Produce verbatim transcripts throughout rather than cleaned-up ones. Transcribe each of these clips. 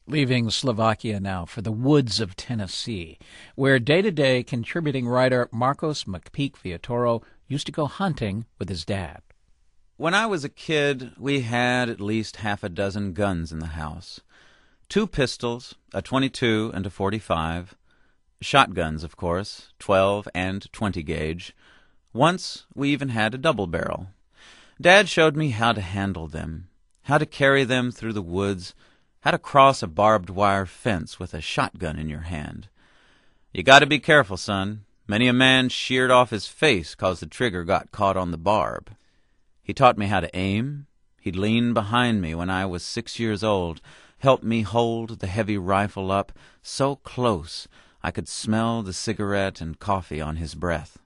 Leaving Slovakia now for the woods of Tennessee, where day-to-day contributing writer Marcos McPeak Viatoro used to go hunting with his dad. When I was a kid, we had at least half a dozen guns in the house. Two pistols, a twenty-two and a forty-five. Shotguns, of course, twelve and twenty gauge. Once we even had a double barrel. Dad showed me how to handle them, how to carry them through the woods, how to cross a barbed wire fence with a shotgun in your hand. You got to be careful, son. Many a man sheared off his face 'cause the trigger got caught on the barb. He taught me how to aim. He'd lean behind me when I was six years old, help me hold the heavy rifle up so close I could smell the cigarette and coffee on his breath.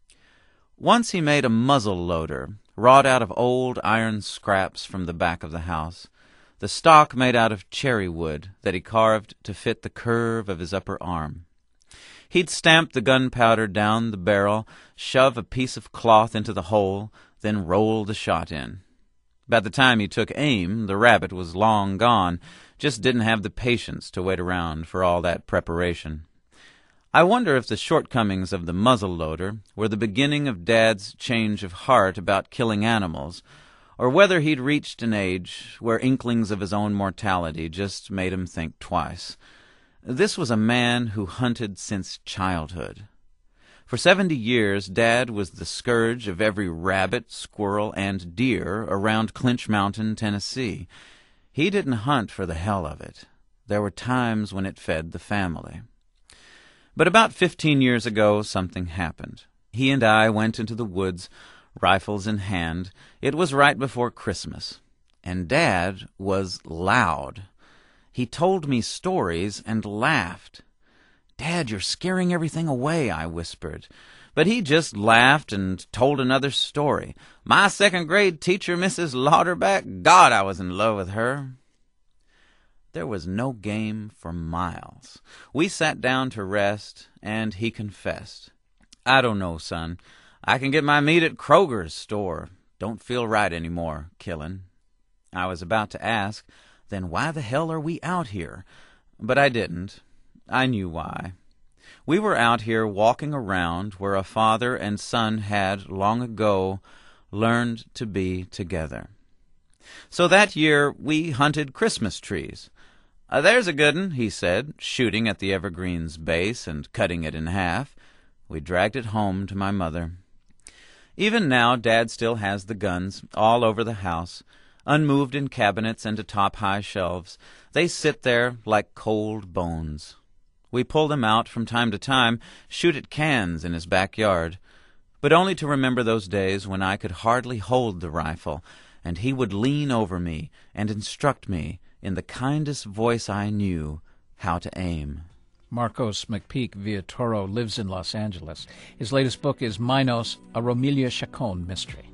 Once he made a muzzle loader, wrought out of old iron scraps from the back of the house, the stock made out of cherry wood that he carved to fit the curve of his upper arm. He'd stamp the gunpowder down the barrel, shove a piece of cloth into the hole, then roll the shot in. By the time he took aim, the rabbit was long gone, just didn't have the patience to wait around for all that preparation. I wonder if the shortcomings of the muzzle loader were the beginning of Dad's change of heart about killing animals, or whether he'd reached an age where inklings of his own mortality just made him think twice. This was a man who hunted since childhood. For seventy years, Dad was the scourge of every rabbit, squirrel, and deer around Clinch Mountain, Tennessee. He didn't hunt for the hell of it. There were times when it fed the family. But about fifteen years ago, something happened. He and I went into the woods, rifles in hand. It was right before Christmas. And Dad was loud. He told me stories and laughed. "Dad, you're scaring everything away," I whispered. But he just laughed and told another story. My second-grade teacher, Missus Lauderback, God, I was in love with her. There was no game for miles. We sat down to rest, and he confessed. "I don't know, son. I can get my meat at Kroger's store. Don't feel right anymore, killing." I was about to ask, then why the hell are we out here? But I didn't. I knew why. We were out here walking around where a father and son had, long ago, learned to be together. So that year we hunted Christmas trees. Uh, "There's a good 'un," he said, shooting at the evergreen's base and cutting it in half. We dragged it home to my mother. Even now, Dad still has the guns all over the house, unmoved in cabinets and atop high shelves. They sit there like cold bones. We pull them out from time to time, shoot at cans in his backyard, but only to remember those days when I could hardly hold the rifle, and he would lean over me and instruct me in the kindest voice I knew how to aim. Marcos McPeak Viatoro lives in Los Angeles. His latest book is Minos, a Romelia Chacon mystery.